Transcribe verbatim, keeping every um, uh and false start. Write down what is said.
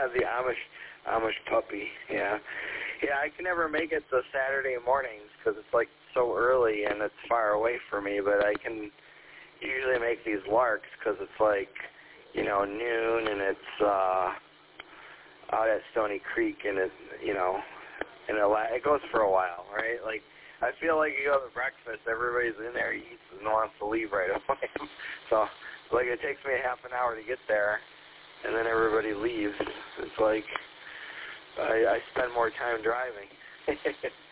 Yeah, the Amish Amish puppy. Yeah, yeah. I can never make it to Saturday mornings because it's like so early and it's far away for me. But I can usually make these larks because it's like, you know, noon and it's uh, out at Stony Creek and it, you know, and it, la- it goes for a while, right? Like I feel like you go to breakfast, everybody's in there, eats and wants to leave right away. So like it takes me a half an hour to get there, and then everybody leaves. It's like I, I spend more time driving.